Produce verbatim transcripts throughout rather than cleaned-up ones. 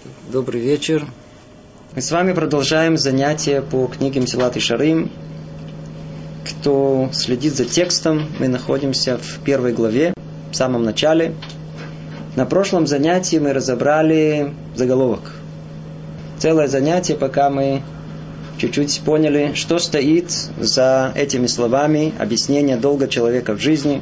Добрый вечер. Мы с вами продолжаем занятия по книге Месилат Йешарим. Кто следит за текстом, мы находимся в первой главе, в самом начале. На прошлом занятии мы разобрали заголовок. Целое занятие, пока мы чуть-чуть поняли, что стоит за этими словами объяснения долга человека в жизни.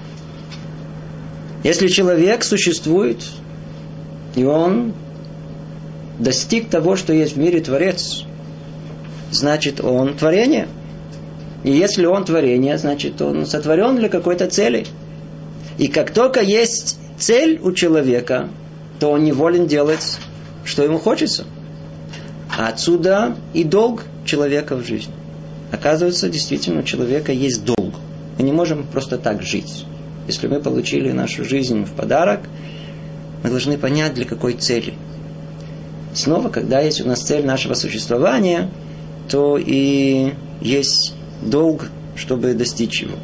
Если человек существует, и он достиг того, что есть в мире Творец, значит, он творение. И если он творение, значит, он сотворен для какой-то цели. И как только есть цель у человека, то он не волен делать, что ему хочется. А отсюда и долг человека в жизни. Оказывается, действительно, у человека есть долг. Мы не можем просто так жить. Если мы получили нашу жизнь в подарок, мы должны понять, для какой цели. Снова, когда есть у нас цель нашего существования, то и есть долг, чтобы достичь его.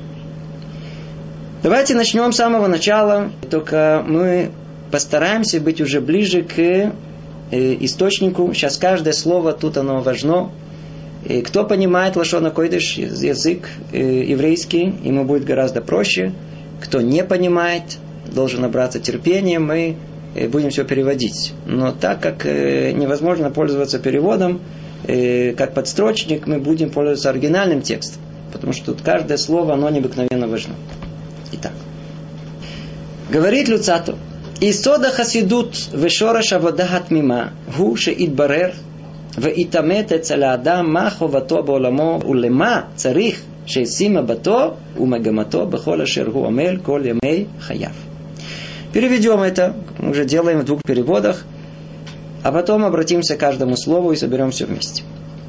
Давайте начнем с самого начала, только мы постараемся быть уже ближе к источнику. Сейчас каждое слово тут оно важно. И кто понимает лашон а-койдеш, язык еврейский, ему будет гораздо проще. Кто не понимает, должен набраться терпения, мы будем все переводить. Но так как невозможно пользоваться переводом, как подстрочник, мы будем пользоваться оригинальным текстом. Потому что тут каждое слово, оно необыкновенно важно. Итак. Говорит Люцату. Исода хасидут вешораш аводахат мима гу шеитбарер ואיתמת אצל האדם מה חובתו בעולמו ולמה צריך שישים מבטו ומגמתו בכל אשר הוא עמל כל ימי חייו. Переведем это, мы уже делаем в двух переводах, а потом обратимся к каждому слову и соберем все вместе.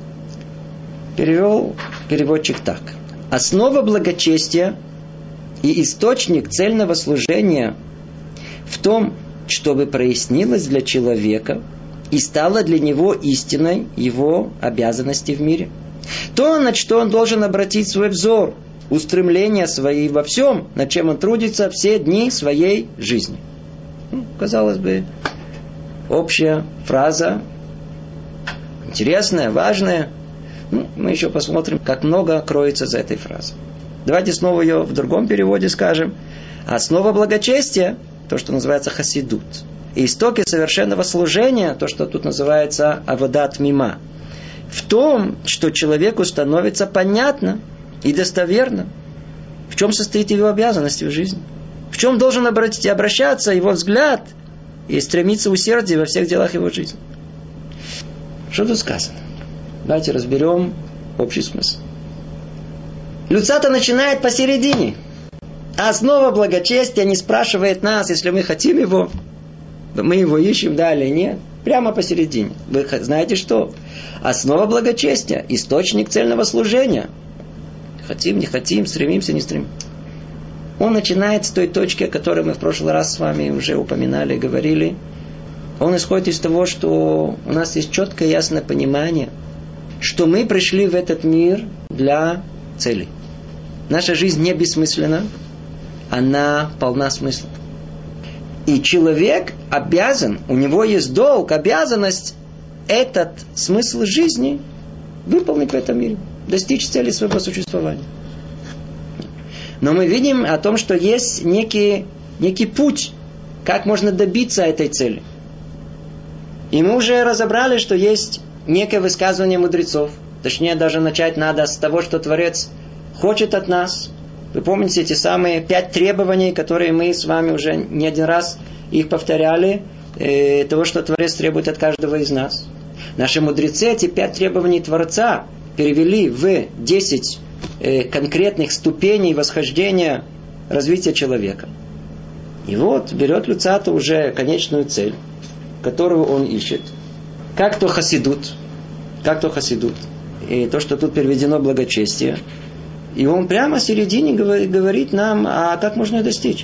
Перевел переводчик так. Основа благочестия и источник цельного служения в том, чтобы прояснилось для человека и стало для него истиной его обязанности в мире. То, на что он должен обратить свой взор, устремления свои во всем, над чем он трудится все дни своей жизни. Ну, казалось бы, общая фраза, интересная, важная. Ну, мы еще посмотрим, как много кроется за этой фразой. Давайте снова ее в другом переводе скажем. Основа благочестия, то, что называется хасидут. И истоки совершенного служения, то, что тут называется аводат мима, в том, что человеку становится понятно и достоверно, в чем состоит его обязанность в жизни, в чем должен обратить, обращаться его взгляд и стремиться усердие во всех делах его жизни. Что тут сказано? Давайте разберем общий смысл. Люцата начинает посередине. Основа благочестия не спрашивает нас, если мы хотим его, мы его ищем, да или нет. Прямо посередине. Вы знаете что? Основа благочестия, источник цельного служения. Хотим, не хотим, стремимся, не стремимся. Он начинает с той точки, о которой мы в прошлый раз с вами уже упоминали, говорили. Он исходит из того, что у нас есть четкое, ясное понимание, что мы пришли в этот мир для цели. Наша жизнь не бессмысленна, она полна смысла. И человек обязан, у него есть долг, обязанность этот смысл жизни выполнить в этом мире, достичь цели своего существования. Но мы видим о том, что есть некий, некий путь, как можно добиться этой цели. И мы уже разобрали, что есть некое высказывание мудрецов. Точнее, даже начать надо с того, что Творец хочет от нас. Вы помните эти самые пять требований, которые мы с вами уже не один раз их повторяли, э, того, что Творец требует от каждого из нас. Наши мудрецы эти пять требований Творца перевели в десять э, конкретных ступеней восхождения развития человека. И вот берет Люцата уже конечную цель, которую он ищет. Как то хасидут, как то хасидут, и то, что тут переведено благочестие. И он прямо в середине говорит нам, а как можно ее достичь.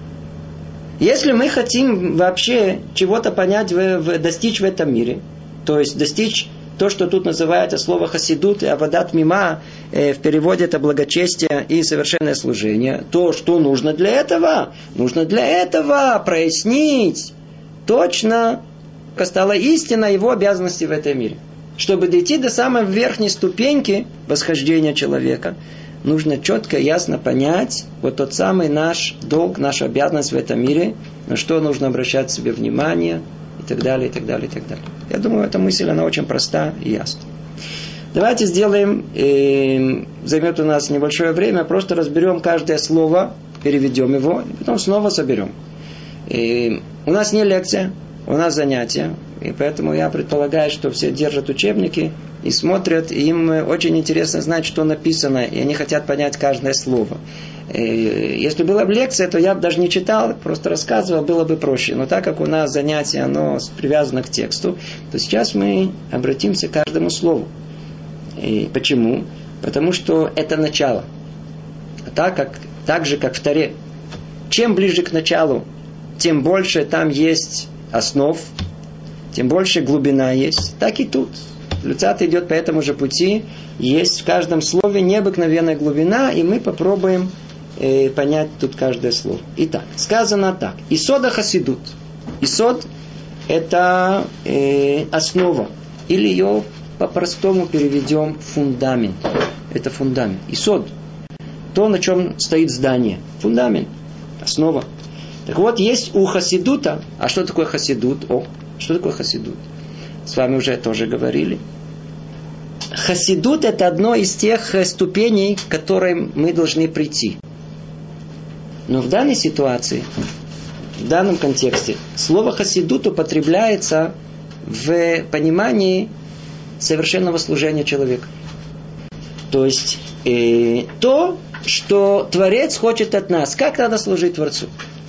Если мы хотим вообще чего-то понять, в, в, достичь в этом мире, то есть достичь то, что тут называется слово хасидут и аводат мима, э, в переводе это благочестие и совершенное служение, то, что нужно для этого, нужно для этого прояснить точно стала истина его обязанности в этом мире. Чтобы дойти до самой верхней ступеньки восхождения человека, нужно четко и ясно понять вот тот самый наш долг, наша обязанность в этом мире, на что нужно обращать себе внимание и так далее, и так далее, и так далее. Я думаю, эта мысль, она очень проста и ясна. Давайте сделаем, э, займет у нас небольшое время, просто разберем каждое слово, переведем его, и потом снова соберем. И у нас не лекция, у нас занятия, и поэтому я предполагаю, что все держат учебники и смотрят, и им очень интересно знать, что написано, и они хотят понять каждое слово. И если была бы лекция, то я бы даже не читал, просто рассказывал, было бы проще. Но так как у нас занятие, оно привязано к тексту, то сейчас мы обратимся к каждому слову. И почему? Потому что это начало. Так, как, так же, как в Торе. Чем ближе к началу, тем больше там есть основ, тем больше глубина есть. Так и тут. Люцат идет по этому же пути. Есть в каждом слове необыкновенная глубина, и мы попробуем э, понять тут каждое слово. Итак, сказано так. Исода хасидут. Исод – это э, основа. Или ее по-простому переведем фундамент. Это фундамент. Исод. То, на чем стоит здание. Фундамент. Основа. Так вот, есть у хасидута. А что такое хасидут? О, что такое хасидут? С вами уже тоже говорили. Хасидут – это одно из тех ступеней, к которым мы должны прийти. Но в данной ситуации, в данном контексте, слово хасидут употребляется в понимании совершенного служения человека. То есть, э, то, что Творец хочет от нас. Как надо служить Творцу?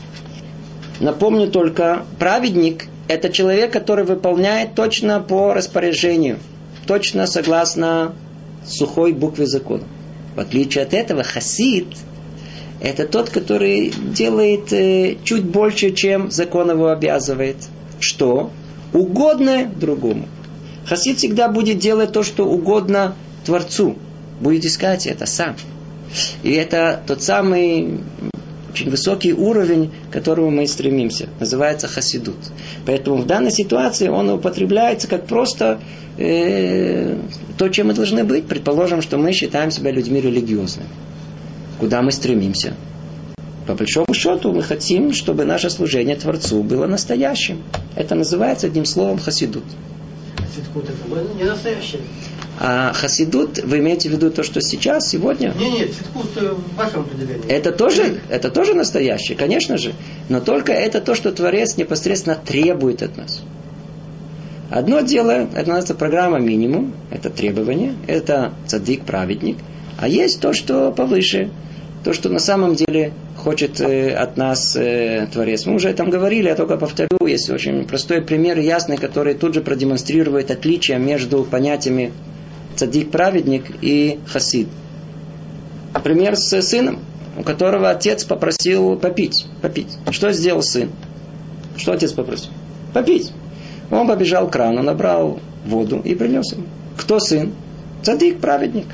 Напомню только, праведник – это человек, который выполняет точно по распоряжению, точно согласно сухой букве закона. В отличие от этого, хасид – это тот, который делает э, чуть больше, чем закон его обязывает. Что? Угодное другому. Хасид всегда будет делать то, что угодно Творцу. Будет искать это сам. И это тот самый очень высокий уровень, к которому мы стремимся. Называется хасидут. Поэтому в данной ситуации он употребляется как просто э, то, чем мы должны быть. Предположим, что мы считаем себя людьми религиозными. Куда мы стремимся? По большому счету мы хотим, чтобы наше служение Творцу было настоящим. Это называется одним словом хасидут. Хасидут это не настоящее. А хасидут, вы имеете в виду то, что сейчас, сегодня? Нет, нет, хасидут в вашем определении. Это тоже, это тоже настоящее, конечно же. Но только это то, что Творец непосредственно требует от нас. Одно дело, это называется программа минимум, это требование, это цадик, праведник. А есть то, что повыше, то, что на самом деле хочет э, от нас э, Творец. Мы уже там говорили, я только повторю, есть очень простой пример, ясный, который тут же продемонстрирует отличие между понятиями цадик, праведник и хасид. Пример с сыном, у которого отец попросил попить. попить. Что сделал сын? Что отец попросил? Попить. Он побежал к крану, набрал воду и принес ему. Кто сын? Цадик, праведник.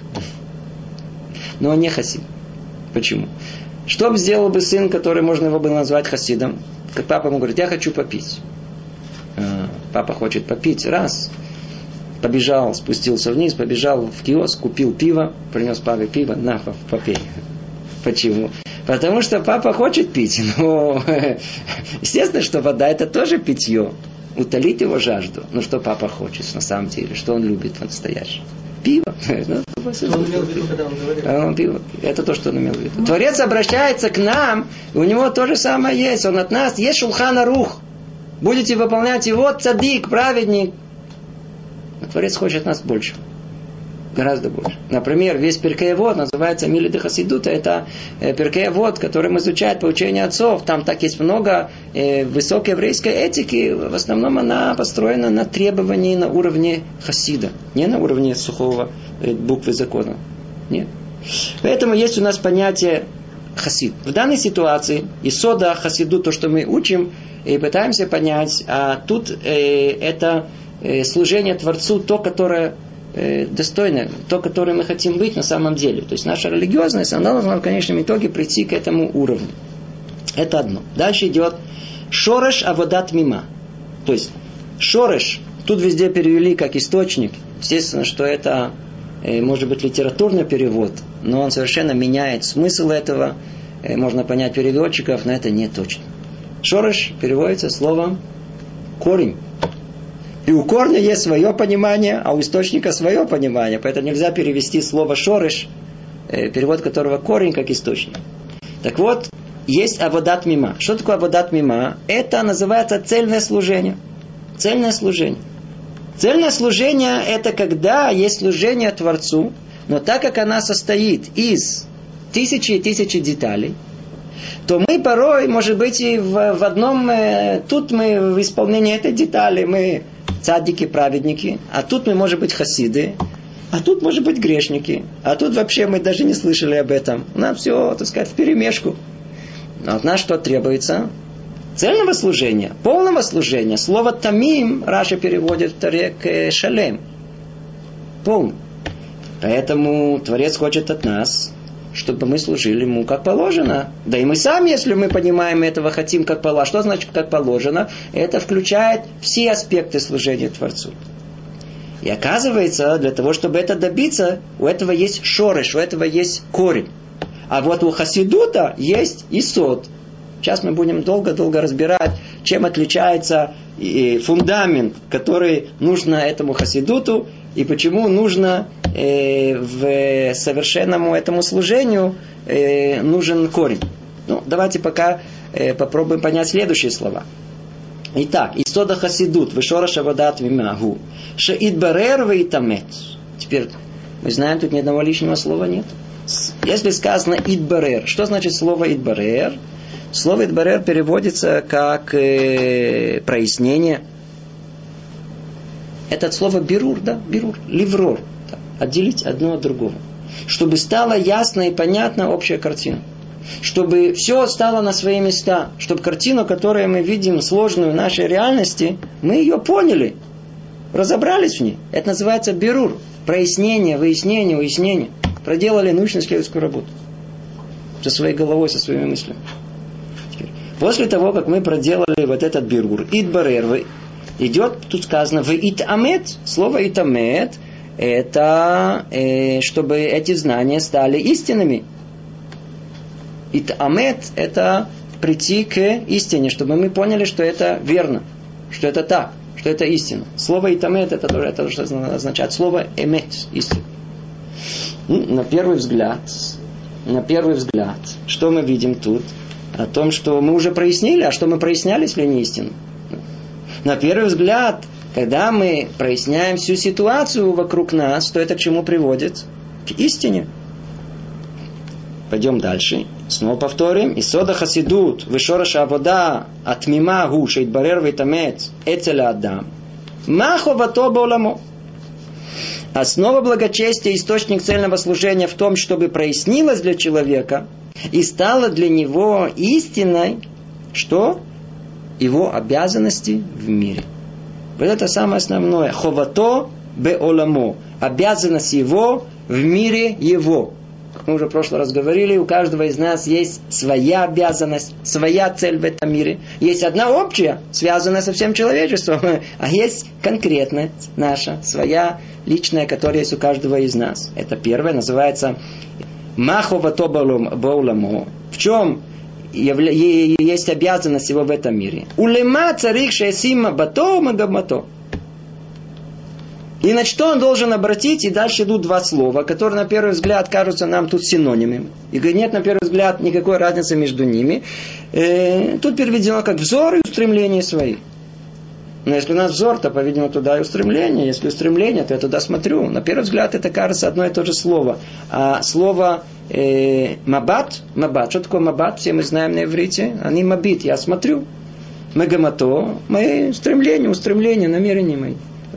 Но он не хасид. Почему? Что бы сделал бы сын, который можно его было назвать хасидом? Как папа ему говорит, я хочу попить. А, папа хочет попить. Раз. Побежал, спустился вниз, побежал в киоск, купил пиво, принес папе пиво, на, попей. Почему? Потому что папа хочет пить. Но естественно, что вода это тоже питье. Утолить его жажду. Но что папа хочет на самом деле? Что он любит по-настоящему? Пиво. Что он имел в виду, когда он говорил? Он пиво. Это то, что он имел в виду. Творец обращается к нам, и у него то же самое есть. Он от нас, есть Шулхан Арух. Будете выполнять его, цадик, праведник. Но Творец хочет от нас больше. Гораздо больше. Например, весь Перкей Авот называется Милиды Хасидута. Это Перкей Авот, который мы изучаем по учению отцов. Там так есть много э, высокой еврейской этики. В основном она построена на требовании на уровне хасида. Не на уровне сухого э, буквы закона. Нет. Поэтому есть у нас понятие хасид. В данной ситуации исода хасиду, то, что мы учим, и пытаемся понять, а тут э, это э, служение Творцу, то, которое достойное, то, которое мы хотим быть на самом деле. То есть наша религиозность, она должна в конечном итоге прийти к этому уровню. Это одно. Дальше идет шореш аводат мима. То есть Шореш. Тут везде перевели как источник. Естественно, что это может быть литературный перевод, но он совершенно меняет смысл этого. Можно понять переводчиков, но это не точно. Шореш переводится словом корень. И у корня есть свое понимание, а у источника свое понимание. Поэтому нельзя перевести слово шореш, перевод которого корень как источник. Так вот, есть аводат мима. Что такое аводат мима? Это называется цельное служение. Цельное служение. Цельное служение – это когда есть служение Творцу, но так как она состоит из тысячи и тысячи деталей, то мы порой, может быть, и в, в одном, э, тут мы в исполнении этой детали, мы цадики, праведники, а тут мы, может быть, хасиды, а тут, может быть, грешники, а тут вообще мы даже не слышали об этом. Нам все, так сказать, вперемешку. Но от нас что требуется? Цельного служения, полного служения. Слово «тамим» Раши переводит в Торе к «шалем». Полный. Поэтому Творец хочет от нас, чтобы мы служили Ему как положено. Да и мы сами, если мы понимаем этого, хотим как положено. Что значит как положено? Это включает все аспекты служения Творцу. И оказывается, для того, чтобы это добиться, у этого есть шореш, у этого есть корень. А вот у хасидута есть исод. Сейчас мы будем долго-долго разбирать, чем отличается фундамент, который нужно этому хасидуту, и почему нужно э, в совершенному этому служению э, нужен корень. Ну, давайте пока э, попробуем понять следующие слова. Итак, исода хасидут, вешораш аводат мимагу, шеидбарер веитамет. Теперь мы знаем, тут ни одного лишнего слова нет. Если сказано идбарер, что значит слово идбарер? Слово идбарер переводится как э, прояснение. Это от слова бирур, да, бирур, ливрор, да, отделить одно от другого. Чтобы стала ясна и понятна общая картина. Чтобы все стало на свои места. Чтобы картину, которую мы видим, сложную в нашей реальности, мы ее поняли. Разобрались в ней. Это называется бирур. Прояснение, выяснение, уяснение. Проделали научно-исследовательскую работу. Со своей головой, со своими мыслями. После того, как мы проделали вот этот бирур, идбарер, идет, тут сказано, в итамет. Слово итамет, это э, чтобы эти знания стали истинными. Итамет, это прийти к истине, чтобы мы поняли, что это верно, что это так, что это истина. Слово итамет, это тоже это что означает. Слово эмет, истина. На первый взгляд, на первый взгляд, что мы видим тут? О том, что мы уже прояснили, а что мы проясняли, если не истину. На первый взгляд, когда мы проясняем всю ситуацию вокруг нас, то это к чему приводит? К истине. Пойдем дальше. Снова повторим. Исода хасидут, вешораша авода, атмима гу, шеидбарер вейтамет, эцеля адам. Маховато бауламо. Основа благочестия, источник цельного служения в том, чтобы прояснилось для человека и стало для него истиной, что? Его обязанности в мире. Вот это самое основное. Ховато беоламо. Обязанность его в мире его. Как мы уже в прошлый раз говорили, у каждого из нас есть своя обязанность, своя цель в этом мире. Есть одна общая, связанная со всем человечеством, а есть конкретная наша, своя личная, которая есть у каждого из нас. Это первое, называется маховато бауламо. В чем есть обязанность его в этом мире? Улема царих шесима бато магамато. И на что он должен обратить, и дальше идут два слова, которые на первый взгляд кажутся нам тут синонимами. И нет на первый взгляд никакой разницы между ними. Э, тут переведено как взор и устремления свои. Но если у нас взор, то, по-видимому, туда и устремление. Если устремление, то я туда смотрю. На первый взгляд это кажется одно и то же слово. А слово э, мабат, мабат, что такое мабат? Все мы знаем на иврите. Они мабит, я смотрю. Мегамато, мои стремления, устремления, намерения мои.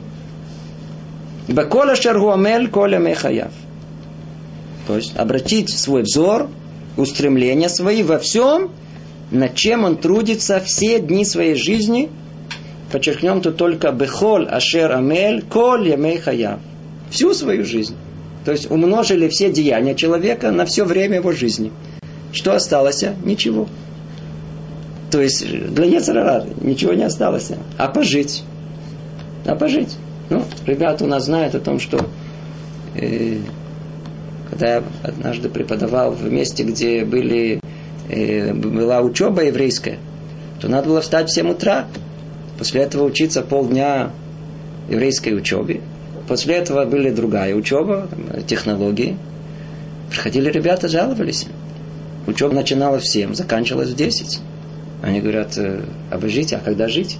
Бакола шаргуамель коля мехаяв. То есть обратить свой взор, устремления свои во всем, над чем он трудится все дни своей жизни. Подчеркнем тут только бехол ашер амель коль ямей хаяв. Всю свою жизнь. То есть умножили все деяния человека на все время его жизни. Что осталось? Ничего. То есть для Йецер Хара ничего не осталось. А пожить? а пожить. Ну, ребята у нас знают о том, что э, когда я однажды преподавал в месте, где были, э, была учеба еврейская, то надо было встать в семь утра, после этого учиться полдня еврейской учебе, после этого были другая учеба, технологии. Приходили ребята, жаловались. Учеба начиналась в семь, заканчивалась в десять. Они говорят, обожите, а когда жить?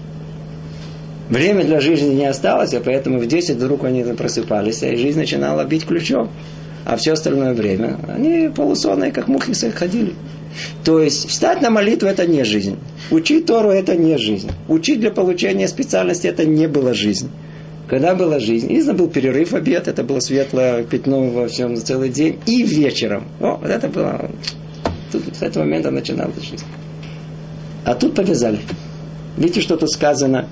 Время для жизни не осталось, а поэтому в десять вдруг они просыпались, и жизнь начинала бить ключом. А все остальное время они полусонные, как мухи, ходили. То есть встать на молитву – это не жизнь. Учить Тору – это не жизнь. Учить для получения специальности – это не была жизнь. Когда была жизнь? Изна был перерыв, обед, это было светлое пятно во всем целый день. И вечером. О, вот это было... Тут, с этого момента начиналась жизнь. А тут повязали. Видите, что тут сказано?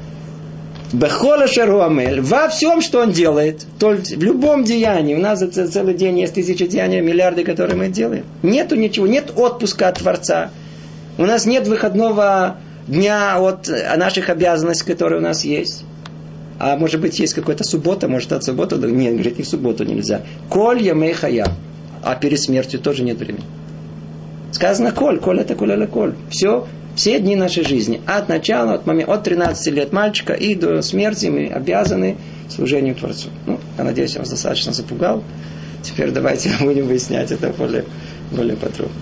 Бехола шаруамель. Во всем, что он делает, то в любом деянии, у нас за целый день есть тысячи деяний, миллиарды, которые мы делаем. Нету ничего, нет отпуска от Творца. У нас нет выходного дня от наших обязанностей, которые у нас есть. А может быть, есть какая-то суббота, может, от субботы? Нет, говорит, и в субботу нельзя. Коль ямей хая. А перед смертью тоже нет времени. Сказано коль, коль это коль это коль. Все. Все дни нашей жизни, от начала, от, момента, от тринадцати лет мальчика и до смерти мы обязаны служению Творцу. Ну, я надеюсь, я вас достаточно запугал. Теперь давайте будем выяснять это более, более подробно.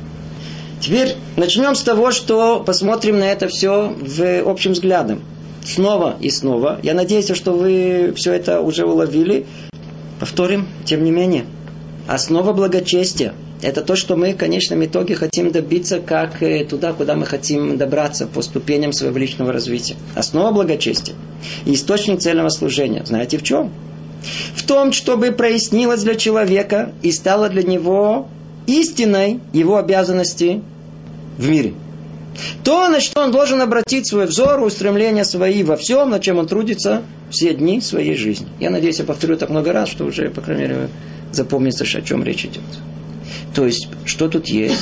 Теперь начнем с того, что посмотрим на это все в общем взглядом. Снова и снова. Я надеюсь, что вы все это уже уловили. Повторим, тем не менее. Основа благочестия. Это то, что мы в конечном итоге хотим добиться, как туда, куда мы хотим добраться по ступеням своего личного развития. Основа благочестия. И источник цельного служения. Знаете в чем? В том, чтобы прояснилось для человека и стало для него истиной его обязанности в мире. То, на что он должен обратить свой взор, устремления свои во всем, на чем он трудится все дни своей жизни. Я надеюсь, я повторю так много раз, что уже, по крайней мере, запомнится, о чем речь идет. То есть, что тут есть?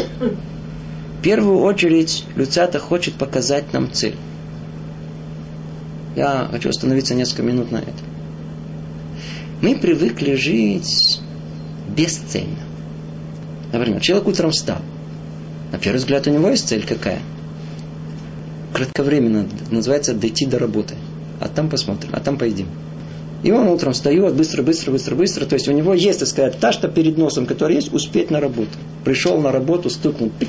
В первую очередь, Люцата хочет показать нам цель. Я хочу остановиться несколько минут на этом. Мы привыкли жить бесцельно. Например, человек утром встал. На первый взгляд, у него есть цель какая? Кратковременно, называется дойти до работы. А там посмотрим, а там поедим. И он утром встает, быстро, быстро, быстро, быстро. То есть у него есть, так сказать, та, что перед носом, которая есть, успеть на работу. Пришел на работу, стукнул, пик,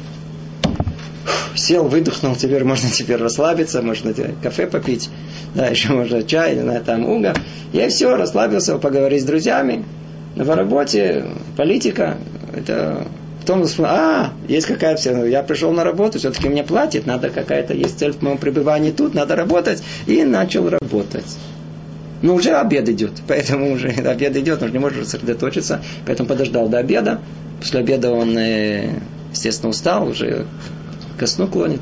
сел, выдохнул, теперь можно теперь расслабиться, можно кафе попить, да, еще можно чай, там уга. Я все, расслабился, поговорить с друзьями. Но в работе политика, это... Потом, а, есть какая-то, я пришел на работу, все-таки мне платят, надо какая-то, есть цель в моем пребывании тут, надо работать. И начал работать. Но уже обед идет, поэтому уже обед идет, он же не может сосредоточиться, поэтому подождал до обеда. После обеда он, естественно, устал, уже ко сну клонит.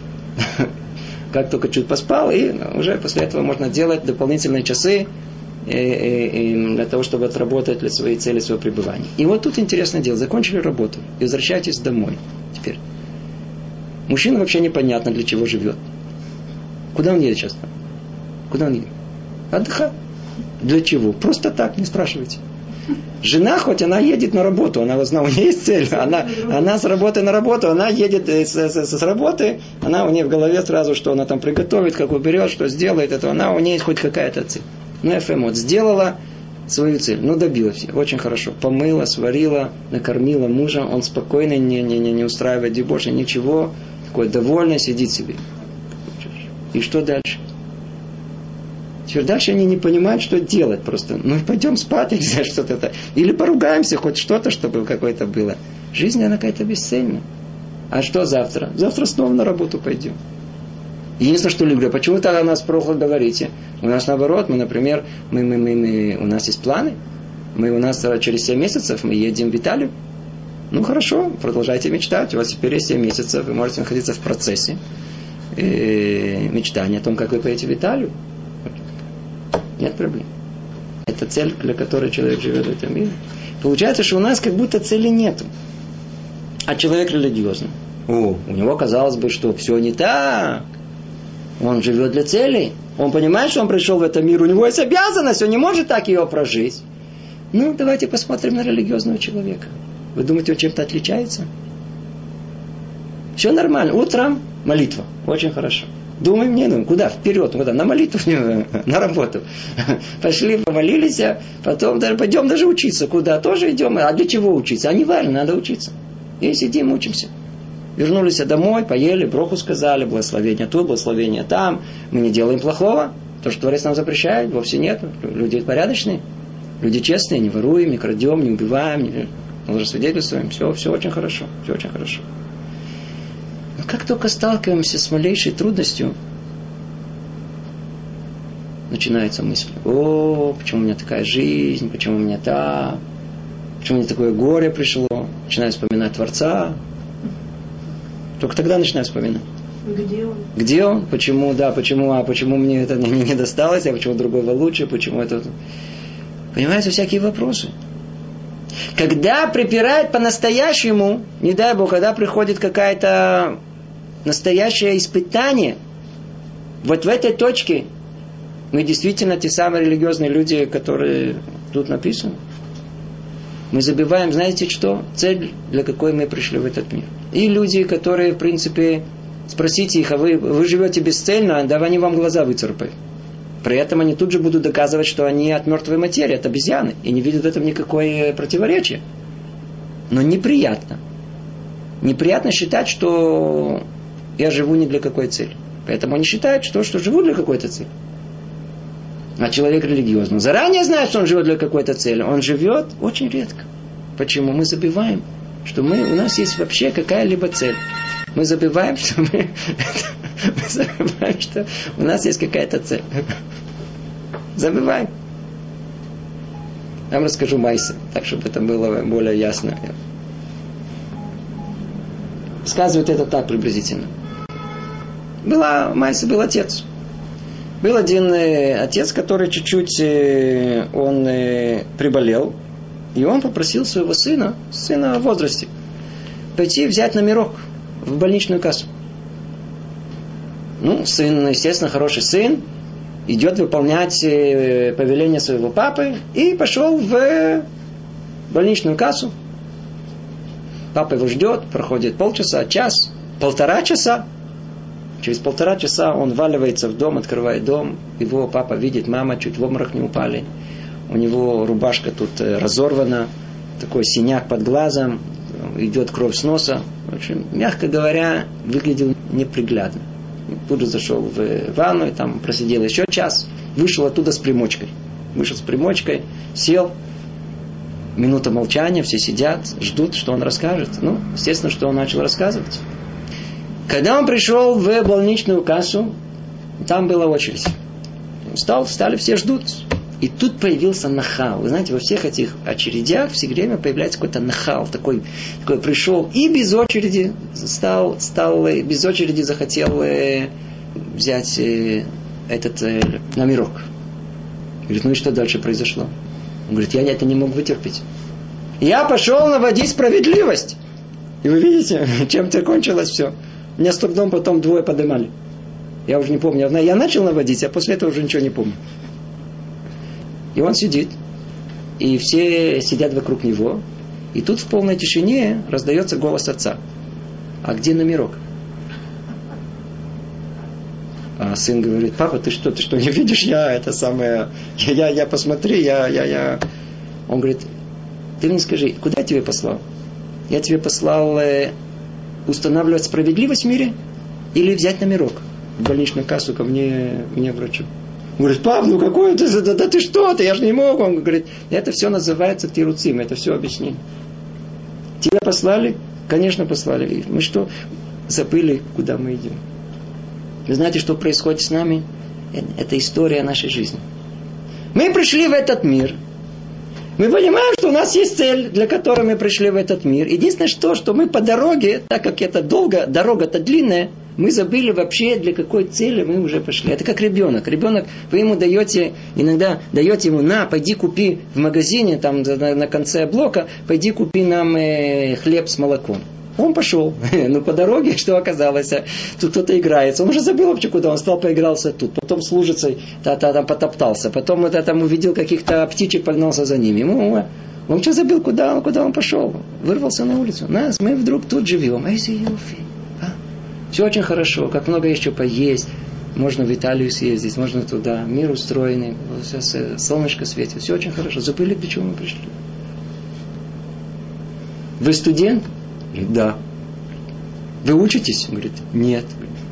Как только чуть поспал, и уже после этого можно делать дополнительные часы для того, чтобы отработать для своей цели, своего пребывания. И вот тут интересное дело. Закончили работу и возвращаетесь домой. Теперь. Мужчина вообще непонятно, для чего живет. Куда он едет сейчас? Куда он едет? Отдыхать. Для чего? Просто так, не спрашивайте. Жена, хоть она едет на работу, она, у нее есть цель, она, она с работы на работу, она едет с, с, с работы, она у нее в голове сразу, что она там приготовит, как уберет, что сделает, это она, у нее есть хоть какая-то цель. Ну, эф эм вот, сделала свою цель, ну, добилась, очень хорошо, помыла, сварила, накормила мужа, он спокойно, не, не, не, не устраивает дебош, ничего, такой довольный, сидит себе. И что дальше? Теперь дальше они не понимают, что делать просто. Ну, пойдем спать, или что-то это. Или поругаемся, хоть что-то, чтобы какое-то было. Жизнь, она какая-то бесцельная. А что завтра? Завтра снова на работу пойдем. Единственное, что люблю, почему так о нас плохо говорите? У нас наоборот, мы, например, мы, мы, мы, мы, у нас есть планы. Мы у нас через семь месяцев мы едем в Италию. Ну, хорошо, продолжайте мечтать. У вас теперь есть семь месяцев, вы можете находиться в процессе э, мечтания о том, как вы поедете в Италию. Нет проблем. Это цель, для которой человек живет в этом мире. Получается, что у нас как будто цели нету. А человек религиозный. О, у него казалось бы, что все не так. Он живет для целей. Он понимает, что он пришел в этот мир. У него есть обязанность, он не может так ее прожить. Ну, давайте посмотрим на религиозного человека. Вы думаете, он чем-то отличается? Все нормально. Утром молитва. Очень хорошо. Думаем, не, ну куда? Вперед, куда? На молитву, на работу. Пошли, помолились, потом даже пойдем даже учиться. Куда? Тоже идем. А для чего учиться? А не важно, надо учиться. И сидим, учимся. Вернулись домой, поели, броху сказали, благословение тут, благословение там. Мы не делаем плохого. То, что Творец нам запрещает, вовсе нет. Люди порядочные, люди честные, не воруем, не крадем, не убиваем, не лжесвидетельствуем. Все, все очень хорошо, все очень хорошо. Но как только сталкиваемся с малейшей трудностью, начинается мысль: о, почему у меня такая жизнь, почему у меня так, почему мне такое горе пришло. Начинаю вспоминать Творца. Только тогда начинаю вспоминать. Где он? Где он? Почему, да, почему, а почему мне это не, не досталось, а почему другого лучше, почему это... Понимаете, всякие вопросы. Когда припирает по-настоящему, не дай Бог, когда приходит какое-то настоящее испытание, вот в этой точке мы действительно те самые религиозные люди, которые тут написаны. Мы забываем, знаете что? Цель, для какой мы пришли в этот мир. И люди, которые, в принципе, спросите их, а вы, вы живете бесцельно, да они вам глаза выцарапают. При этом они тут же будут доказывать, что они от мертвой материи, от обезьяны, и не видят в этом никакое противоречия. Но неприятно. Неприятно считать, что я живу не для какой цели. Поэтому они считают, что, что живу для какой-то цели. А человек религиозный заранее знает, что он живет для какой-то цели. Он живет очень редко. Почему? Мы забываем, что мы, у нас есть вообще какая-либо цель. Мы забываем, что мы, мы забываем, что у нас есть какая-то цель. Забываем. Я вам расскажу майсе, так, чтобы это было более ясно. Сказывает это так приблизительно. Была, майсе был отец. Был один э, отец, который чуть-чуть э, он э, приболел, и он попросил своего сына, сына в возрасте, пойти взять номерок в больничную кассу. Ну, сын, естественно, хороший сын, идет выполнять э, повеление своего папы и пошел в больничную кассу. Папа его ждет, проходит полчаса, час, полтора часа. Через полтора часа он вваливается в дом, открывает дом. Его папа видит, мама чуть в обморок не упали. У него рубашка тут разорвана, такой синяк под глазом, идет кровь с носа. В общем, мягко говоря, выглядел неприглядно. Тут же зашел в ванну, и там просидел еще час, вышел оттуда с примочкой. Вышел с примочкой, сел. Минута молчания, все сидят, ждут, что он расскажет. Ну, естественно, что он начал рассказывать. Когда он пришел в больничную кассу, там была очередь. Встал, встали, все ждут. И тут появился нахал. Вы знаете, во всех этих очередях все время появляется какой-то нахал. Такой, такой пришел и без очереди стал, стал, без очереди захотел взять этот номерок. Говорит, ну и что дальше произошло? Он говорит, я это не мог вытерпеть. Я пошел наводить справедливость. И вы видите, чем это кончилось все. Меня с трудом потом двое поднимали. Я уже не помню. Я начал наводить, а после этого уже ничего не помню. И он сидит. И все сидят вокруг него. И тут в полной тишине раздается голос отца. А где номерок? А сын говорит, папа, ты что, ты что, не видишь? Я это самое... Я, я, я посмотри, я, я, я... Он говорит, ты мне скажи, куда я тебе послал? Я тебе послал э, устанавливать справедливость в мире или взять номерок в больничную кассу ко мне, мне врачу? Он говорит, пап, ну какой ты, да, да ты что ты, я же не мог. Он говорит, это все называется тируцим, это все объяснение. Тебя послали? Конечно, послали. Мы что, забыли, куда мы идем? Вы знаете, что происходит с нами? Это история нашей жизни. Мы пришли в этот мир. Мы понимаем, что у нас есть цель, для которой мы пришли в этот мир. Единственное, что, что мы по дороге, так как это долго, дорога-то длинная, мы забыли вообще, для какой цели мы уже пошли. Это как ребенок. Ребенок, вы ему даете, иногда даете ему, на, пойди купи в магазине, там на, на конце блока, пойди купи нам э, хлеб с молоком. Он пошел. Но по дороге, что оказалось, тут кто-то играется. Он уже забыл вообще, куда он стал, поигрался тут. Потом с лужицей там потоптался. Потом это, там увидел каких-то птичек, погнался за ними. Ему, он что забыл, куда, куда он пошел. Вырвался на улицу. Нас, мы вдруг тут живем. А если а? Все очень хорошо. Как много еще поесть. Можно в Италию съездить, можно туда. Мир устроенный. Сейчас солнышко светит. Все очень хорошо. Забыли, для чего мы пришли. Вы студент? Да. Вы учитесь? Он говорит, нет.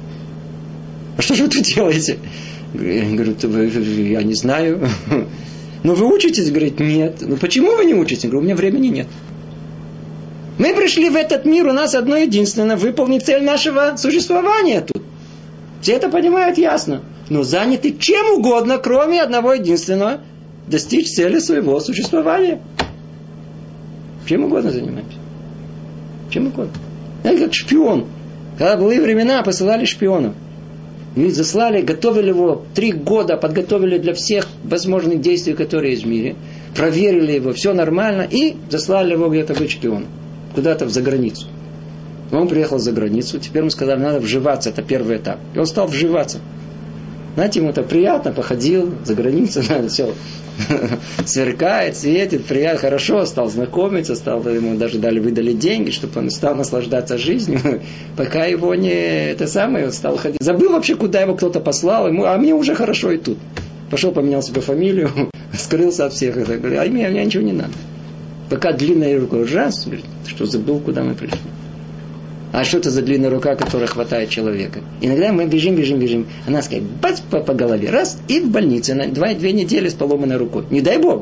А что же вы тут делаете? Говорит, я не знаю. Но вы учитесь? Говорит, нет. Ну почему вы не учитесь? Говорю, у меня времени нет. Мы пришли в этот мир, у нас одно единственное, выполнить цель нашего существования тут. Все это понимают ясно. Но заняты чем угодно, кроме одного единственного, достичь цели своего существования. Чем угодно занимаемся. Чем угодно. Знаете, как шпион. Когда были времена, посылали шпионов. И заслали, готовили его три года, подготовили для всех возможных действий, которые есть в мире. Проверили его, все нормально. И заслали его где-то быть шпионом. Куда-то в заграницу. Он приехал за границу. Теперь ему сказали, надо вживаться. Это первый этап. И он стал вживаться. Знаете, ему так приятно, походил за границу, все сверкает, светит, приятно, хорошо, стал знакомиться, стал, ему даже дали, выдали деньги, чтобы он стал наслаждаться жизнью, пока его не, это самое, он стал ходить. Забыл вообще, куда его кто-то послал, ему, а мне уже хорошо и тут. Пошел, поменял себе фамилию, скрылся от всех, и так, говорит, а мне, мне ничего не надо. Пока длинная рука, раз, говорит, что забыл, куда мы пришли. А что это за длинная рука, которая хватает человека? Иногда мы бежим, бежим, бежим. Она скажет, бац, по, по голове. Раз, и в больнице. На два, две недели с поломанной рукой. Не дай Бог.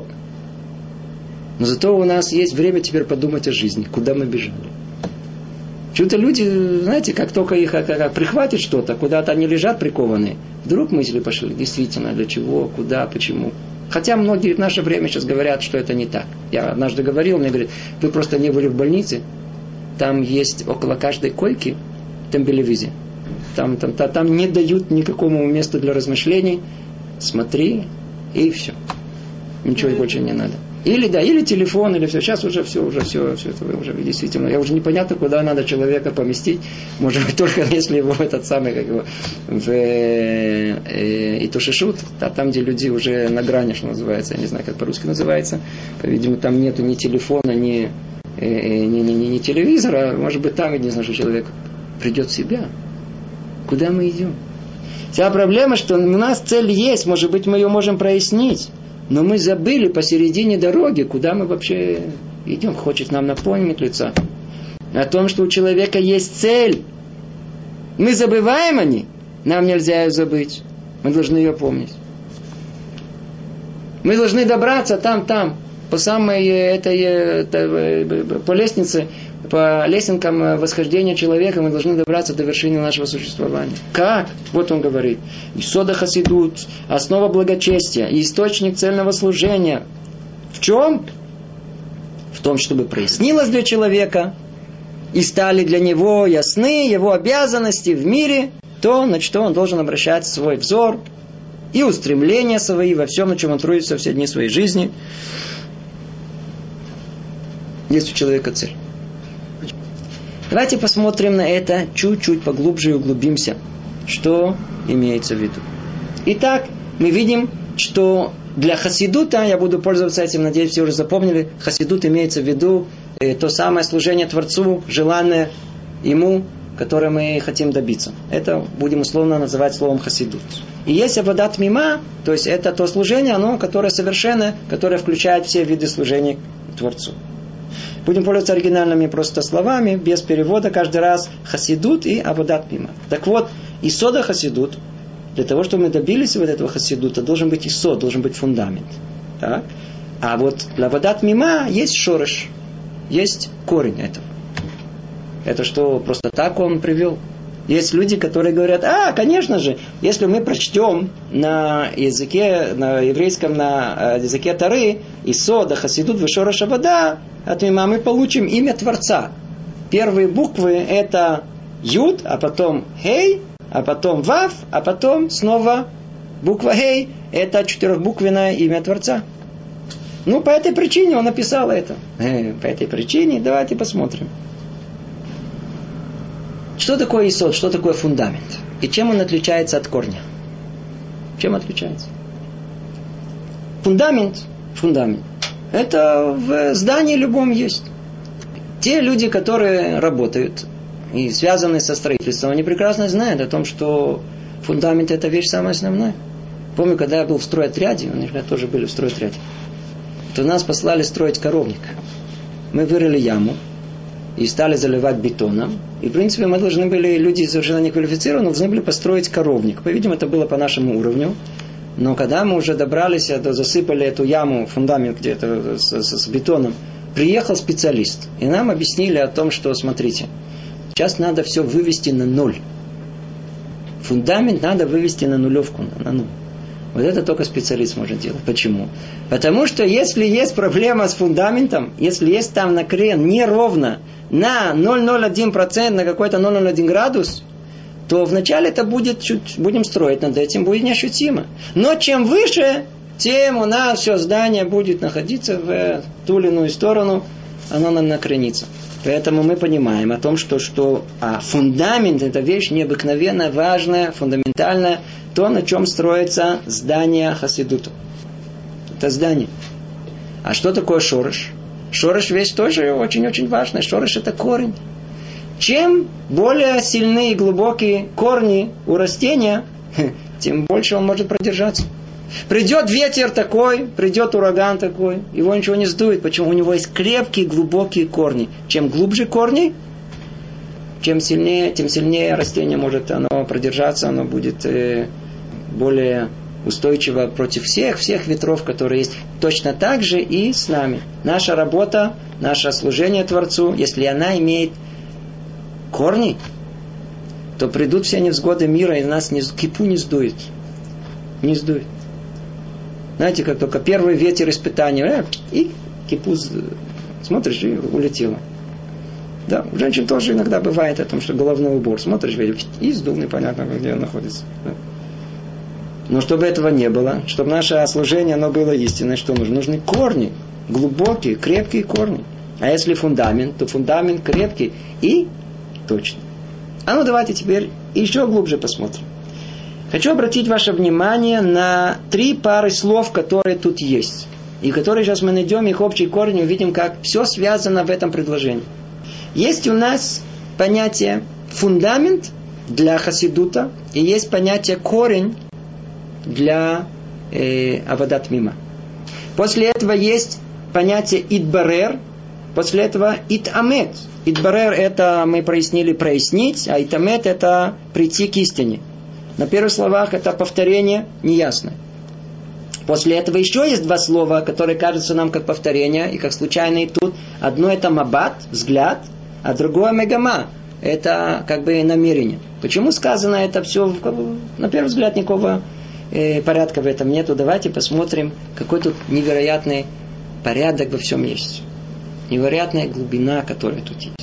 Но зато у нас есть время теперь подумать о жизни. Куда мы бежали. Почему-то люди, знаете, как только их как, как, прихватит что-то, куда-то они лежат прикованные, вдруг мысли пошли. Действительно, для чего, куда, почему. Хотя многие в наше время сейчас говорят, что это не так. Я однажды говорил, мне говорят, вы просто не были в больнице. Там есть около каждой койки тембелевизия. Там, там, там, там не дают никакому месту для размышлений. Смотри, и все. Ничего больше не надо. Или да, или телефон, или все. Сейчас уже все, уже все, все это уже действительно. Я уже непонятно, куда надо человека поместить. Может быть, только если его этот самый, как его, в э, э, Итошишут, а там, где люди уже на грани, что называется, я не знаю, как по-русски называется. По-видимому, там нету ни телефона, ни, э, ни, ни, ни, ни телевизора. Может быть, там, я не знаю, что человек придет в себя. Куда мы идем? Вся проблема, что у нас цель есть, может быть, мы ее можем прояснить. Но мы забыли посередине дороги, куда мы вообще идем. Хочет нам напомнить лица. О том, что у человека есть цель. Мы забываем о ней. Нам нельзя ее забыть. Мы должны ее помнить. Мы должны добраться там, там. По самой этой, этой, по лестнице, по лесенкам восхождения человека мы должны добраться до вершины нашего существования. Как? Вот он говорит. Исода хасидут, основа благочестия, источник цельного служения. В чем? В том, чтобы прояснилось для человека и стали для него ясны его обязанности в мире, то, на что он должен обращать свой взор и устремления свои во всем, на чем он трудится все дни своей жизни. Есть у человека цель. Давайте посмотрим на это чуть-чуть поглубже и углубимся. Что имеется в виду? Итак, мы видим, что для хасидута, я буду пользоваться этим, надеюсь, все уже запомнили, хасидут имеется в виду э, то самое служение Творцу, желанное Ему, которое мы хотим добиться. Это будем условно называть словом хасидут. И есть аводат мима, то есть это то служение, оно, которое совершенное, которое включает все виды служений Творцу. Будем пользоваться оригинальными просто словами, без перевода каждый раз. Хасидут и аводат мима. Так вот, исода хасидут, для того, чтобы мы добились вот этого хасидута, должен быть исод, должен быть фундамент. Так? А вот для аводат мима есть шореш, есть корень этого. Это что, просто так он привел? Есть люди, которые говорят, а, конечно же, если мы прочтем на языке, на еврейском, на языке Торы, исода, хасидут, вешореш авода, от мима мы получим имя Творца. Первые буквы это Юд, а потом Хей, а потом Вав, а потом снова буква Хей. Это четырехбуквенное имя Творца. Ну, по этой причине он написал это. По этой причине, давайте посмотрим. Что такое исод, что такое фундамент? И чем он отличается от корня? Чем отличается? Фундамент, фундамент. Это в здании любом есть. Те люди, которые работают и связаны со строительством, они прекрасно знают о том, что фундамент это вещь самая основная. Помню, когда я был в стройотряде, они тоже были в стройотряде, то нас послали строить коровник. Мы вырыли яму и стали заливать бетоном. И, в принципе, мы должны были, люди совершенно неквалифицированные, должны были построить коровник. По-видимому, это было по нашему уровню. Но когда мы уже добрались, то засыпали эту яму, фундамент где-то с, с, с бетоном, приехал специалист. И нам объяснили о том, что, смотрите, сейчас надо все вывести на ноль. Фундамент надо вывести на нулевку, на ноль. Вот это только специалист может делать. Почему? Потому что если есть проблема с фундаментом, если есть там накрен неровно на ноль целых ноль один процент, на какой-то ноль целых ноль один градус, то вначале это будет чуть, будем строить над этим, будет неощутимо. Но чем выше, тем у нас все здание будет находиться в ту или иную сторону, оно накренится. Поэтому мы понимаем о том, что, что а фундамент это вещь необыкновенно важная, фундаментальная, то, на чем строится здание хасидута. Это здание. А что такое шореш? Шореш вещь тоже очень-очень важная. Шореш это корень. Чем более сильные и глубокие корни у растения, тем больше он может продержаться. Придет ветер такой, придет ураган такой, его ничего не сдует. Почему? У него есть крепкие, глубокие корни. Чем глубже корни, чем сильнее, тем сильнее растение может оно продержаться, оно будет э, более устойчиво против всех, всех ветров, которые есть. Точно так же и с нами. Наша работа, наше служение Творцу, если она имеет корни, то придут все невзгоды мира, и нас не, кипу не сдует. Не сдует. Знаете, как только первый ветер испытания, и кипу смотришь, и улетело. Да, у женщин тоже иногда бывает о том, что головной убор. Смотришь, и сдул, непонятно, где он находится. Да. Но чтобы этого не было, чтобы наше служение оно было истинное, что нужно? Нужны корни, глубокие, крепкие корни. А если фундамент, то фундамент крепкий и точный. А ну давайте теперь еще глубже посмотрим. Хочу обратить ваше внимание на три пары слов, которые тут есть. И которые сейчас мы найдем их общий корень и увидим, как все связано в этом предложении. Есть у нас понятие фундамент для хасидута, и есть понятие корень для э, авадат мима. После этого есть понятие идбарер, после этого итамет. Идбарер это мы прояснили прояснить, а итамет это прийти к истине. На первых словах это повторение неясное. После этого еще есть два слова, которые кажутся нам как повторение и как случайные тут. Одно это мабат, взгляд, а другое мегама, это как бы намерение. Почему сказано это все? На первый взгляд никакого э, порядка в этом нету. Давайте посмотрим, какой тут невероятный порядок во всем есть. Невероятная глубина, которая тут есть.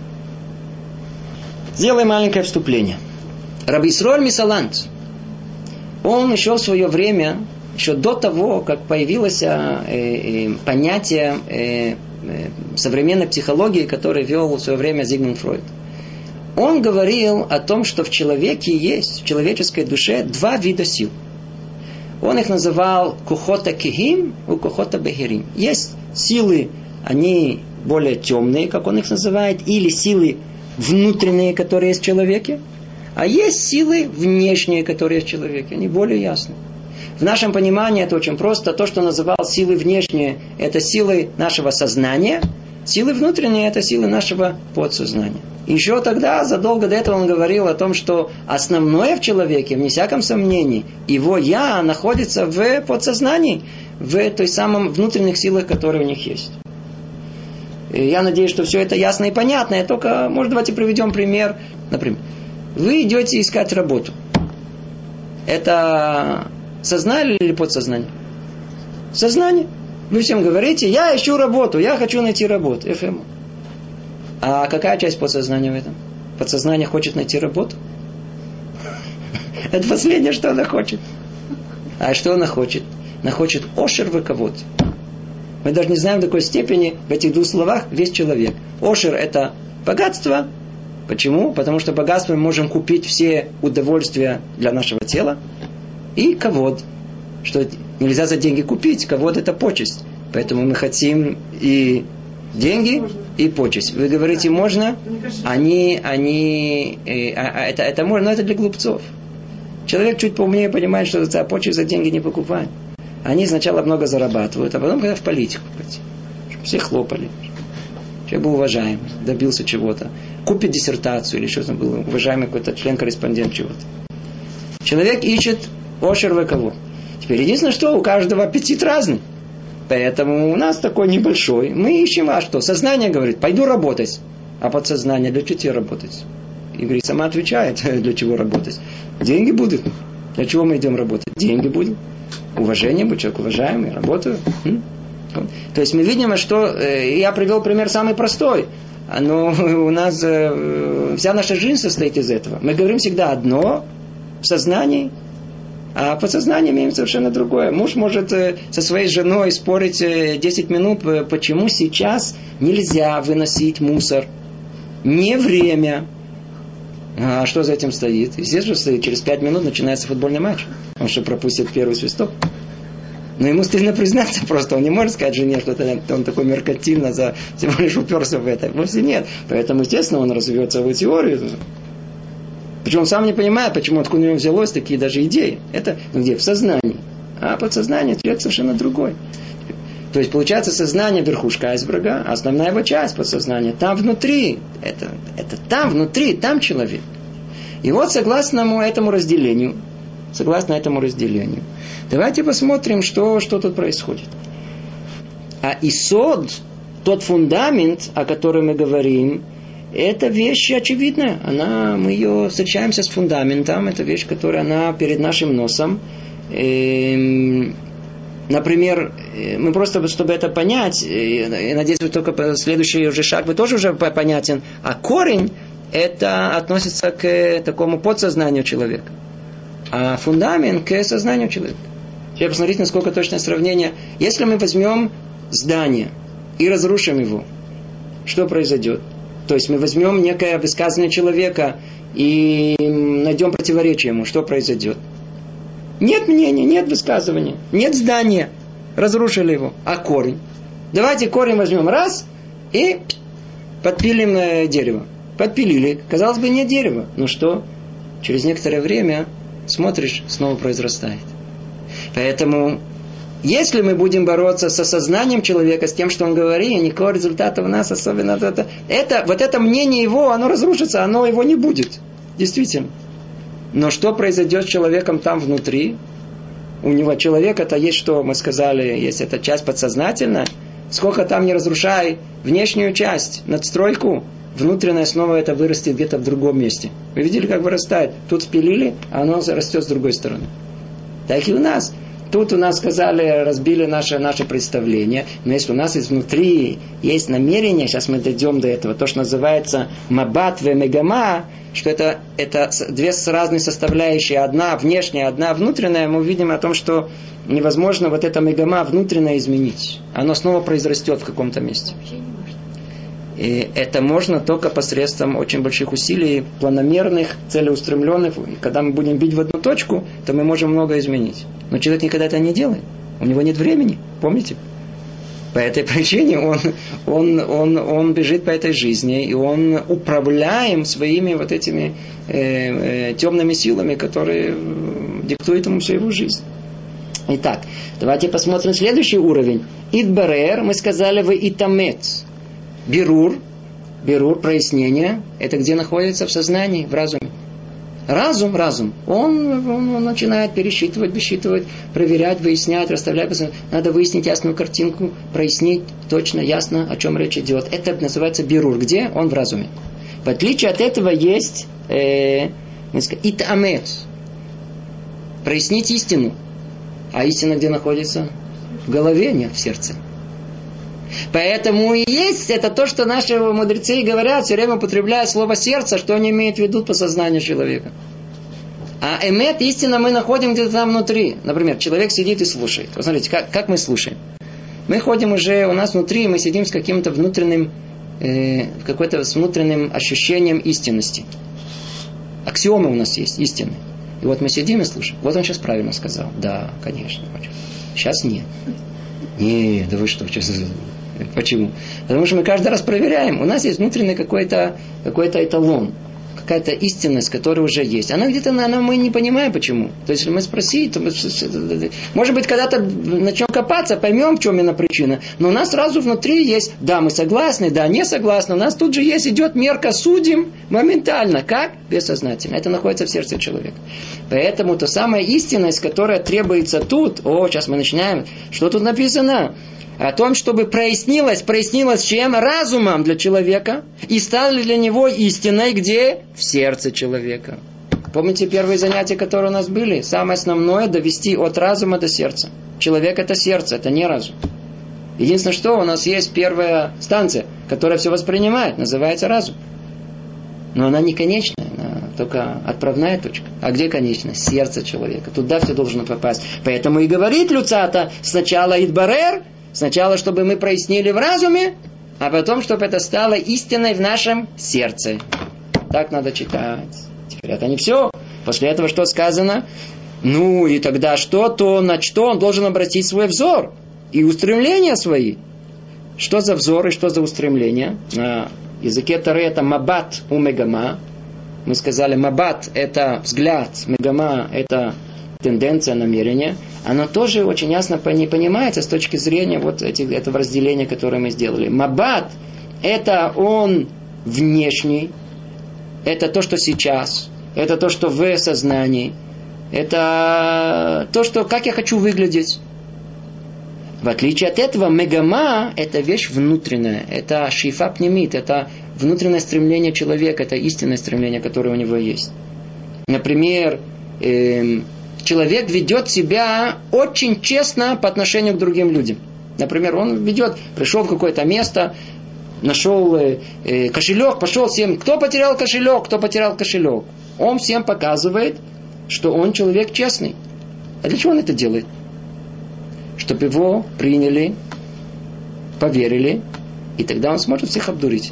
Сделаем маленькое вступление. Раби Исроэль Мисалант, он еще в свое время, еще до того, как появилось э, э, понятие э, э, современной психологии, которое вел в свое время Зигмунд Фройд, он говорил о том, что в человеке есть, в человеческой душе, два вида сил. Он их называл кухота кихим и кухота бехирим. Есть силы, они более темные, как он их называет, или силы внутренние, которые есть в человеке, а есть силы внешние, которые есть в человеке. Они более ясны. В нашем понимании это очень просто. То, что называл силы внешние, это силы нашего сознания. Силы внутренние, это силы нашего подсознания. И еще тогда, задолго до этого он говорил о том, что основное в человеке, вне всяком сомнении, его «я» находится в подсознании, в той самом внутренних силах, которые у них есть. И я надеюсь, что все это ясно и понятно. Я только, может, давайте приведем пример. Например, вы идете искать работу. Это сознание или подсознание? Сознание. Вы всем говорите, я ищу работу, я хочу найти работу. эф эм. А какая часть подсознания в этом? Подсознание хочет найти работу? Это последнее, что она хочет. А что она хочет? Она хочет ошер вековод. Мы даже не знаем, в какой степени в этих двух словах весь человек. Ошер – это богатство, Почему? Потому что богатством мы можем купить все удовольствия для нашего тела и ковод. Что нельзя за деньги купить. Ковод – это почесть. Поэтому мы хотим и деньги, и почесть. Вы говорите, можно? Они, они, э, а, это, это можно, но это для глупцов. Человек чуть поумнее понимает, что за почесть за деньги не покупают. Они сначала много зарабатывают, а потом когда в политику пойти. Чтобы все хлопали. Человек был уважаемый, добился чего-то. Купит диссертацию или что-то было. Уважаемый какой-то член-корреспондент чего-то. Человек ищет ошер веково. Теперь единственное, что у каждого аппетит разный. Поэтому у нас такой небольшой. Мы ищем, а что? Сознание говорит, пойду работать. А подсознание, для чего тебе работать? И говорит, сама отвечает, для чего работать. Деньги будут. Для чего мы идем работать? Деньги будут. Уважение будет, человек уважаемый, работаю. То есть мы видим, что я привел пример самый простой. Но у нас вся наша жизнь состоит из этого. Мы говорим всегда одно в сознании, а подсознание имеет совершенно другое. Муж может со своей женой спорить десять минут, почему сейчас нельзя выносить мусор. Не время. А что за этим стоит? Естественно, стоит. Через пять минут начинается футбольный матч. Он что, пропустит первый свисток? Но ему стыдно признаться просто. Он не может сказать жене, что он такой меркантильно за, всего лишь уперся в это. Вовсе нет. Поэтому, естественно, он развивает свою теорию. Причем он сам не понимает, почему откуда у него взялось такие даже идеи. Это где? В сознании. А подсознание человек совершенно другой. То есть, получается, сознание верхушка айсберга, а основная его часть подсознания там внутри. Это, это там внутри, там человек. И вот, согласно этому разделению, согласно этому разделению, давайте посмотрим, что, что тут происходит. А исод, тот фундамент, о котором мы говорим, это вещь очевидная. Она, мы ее встречаемся с фундаментом. Это вещь, которая она перед нашим носом. Эм, например, мы просто, чтобы это понять, я надеюсь, вы только следующий уже шаг, вы тоже уже понятен. А корень, это относится к такому подсознанию человека. А фундамент к сознанию человека. Сейчас посмотрите, насколько точное сравнение. Если мы возьмем здание и разрушим его, что произойдет? То есть мы возьмем некое высказывание человека и найдем противоречие ему. Что произойдет? Нет мнения, нет высказывания, нет здания. Разрушили его. А корень? Давайте корень возьмем раз и подпилим дерево. Подпилили. Казалось бы, нет дерева. Ну что? Через некоторое время смотришь, снова произрастает. Поэтому если мы будем бороться со сознанием человека, с тем, что он говорит, никакого результата у нас особенно... Это, это, вот это мнение его, оно разрушится, оно его не будет. Действительно. Но что произойдет с человеком там внутри? У него человека-то есть, что мы сказали, есть эта часть подсознательная. Сколько там не разрушай внешнюю часть, надстройку, внутренняя снова это вырастет где-то в другом месте. Вы видели, как вырастает? Тут спилили, а оно растет с другой стороны. Так и у нас. Тут у нас сказали, разбили наше, наше представление. Но если у нас изнутри есть намерение, сейчас мы дойдем до этого, то, что называется мабат ве мегама, что это, это две разные составляющие, одна внешняя, одна внутренняя, мы увидим о том, что невозможно вот это мегама внутреннее изменить. Оно снова произрастет в каком-то месте. И это можно только посредством очень больших усилий, планомерных, целеустремленных. И когда мы будем бить в одну точку, то мы можем многое изменить. Но человек никогда это не делает. У него нет времени, помните? По этой причине он, он, он, он бежит по этой жизни, и он управляем своими вот этими э, э, темными силами, которые диктуют ему всю его жизнь. Итак, давайте посмотрим следующий уровень. Идбарер, мы сказали, вы итамет. Бирур, бирур, прояснение, это где находится? В сознании, в разуме. Разум, разум, он, он, он начинает пересчитывать, высчитывать, проверять, выяснять, расставлять. Надо выяснить ясную картинку, прояснить точно, ясно, о чем речь идет. Это называется бирур. Где? Он в разуме. В отличие от этого есть э, итамет. Прояснить истину. А истина где находится? В голове, нет, в сердце. Поэтому и есть это то, что наши мудрецы говорят, все время употребляя слово сердце, что они имеют в виду по сознанию человека. А эмет, истина, мы находим где-то там внутри. Например, человек сидит и слушает. Посмотрите, как, как мы слушаем. Мы ходим уже, у нас внутри, мы сидим с каким-то внутренним э, какой-то с внутренним ощущением истинности. Аксиомы у нас есть, истины. И вот мы сидим и слушаем. Вот он сейчас правильно сказал. Да, конечно. Сейчас нет. Не, да вы что, сейчас... Почему? Потому что мы каждый раз проверяем. У нас есть внутренний какой-то, какой-то эталон. Какая-то истинность, которая уже есть. Она где-то, она, мы не понимаем, почему. То есть, если мы спросим, то мы, может быть, когда-то начнем копаться, поймем, в чем именно причина. Но у нас сразу внутри есть, да, мы согласны, да, не согласны. У нас тут же есть, идет мерка, судим моментально. Как? Бессознательно. Это находится в сердце человека. Поэтому та самая истинность, которая требуется тут, о, сейчас мы начинаем, что тут написано? О том, чтобы прояснилось, прояснилось чем? Разумом для человека. И стало для него истиной где? В сердце человека. Помните первые занятия, которые у нас были? Самое основное довести от разума до сердца. Человек это сердце, это не разум. Единственное, что у нас есть первая станция, которая все воспринимает, называется разум. Но она не конечная, она только отправная точка. А где конечная? Сердце человека. Туда все должно попасть. Поэтому и говорит Люцата сначала идбарер, сначала, чтобы мы прояснили в разуме, а потом, чтобы это стало истиной в нашем сердце. Так надо читать. Теперь это не все. После этого что сказано? Ну и тогда что? То на что он должен обратить свой взор? И устремления свои. Что за взор и что за устремления? На языке Торы это мабат у мегама. Мы сказали, мабат это взгляд, мегама это тенденция, намерение. Оно тоже очень ясно не понимается с точки зрения вот этих, этого разделения, которое мы сделали. Мабат это он внешний, это то, что сейчас, это то, что в сознании, это то, что как я хочу выглядеть. В отличие от этого, мегама – это вещь внутренняя, это шифа пнемит, это внутреннее стремление человека, это истинное стремление, которое у него есть. Например, э, человек ведет себя очень честно по отношению к другим людям. Например, он ведет, пришел в какое-то место, нашел э, э, кошелек, пошел всем, кто потерял кошелек, кто потерял кошелек. Он всем показывает, что он человек честный. А для чего он это делает? Чтобы его приняли, поверили, и тогда он сможет всех обдурить.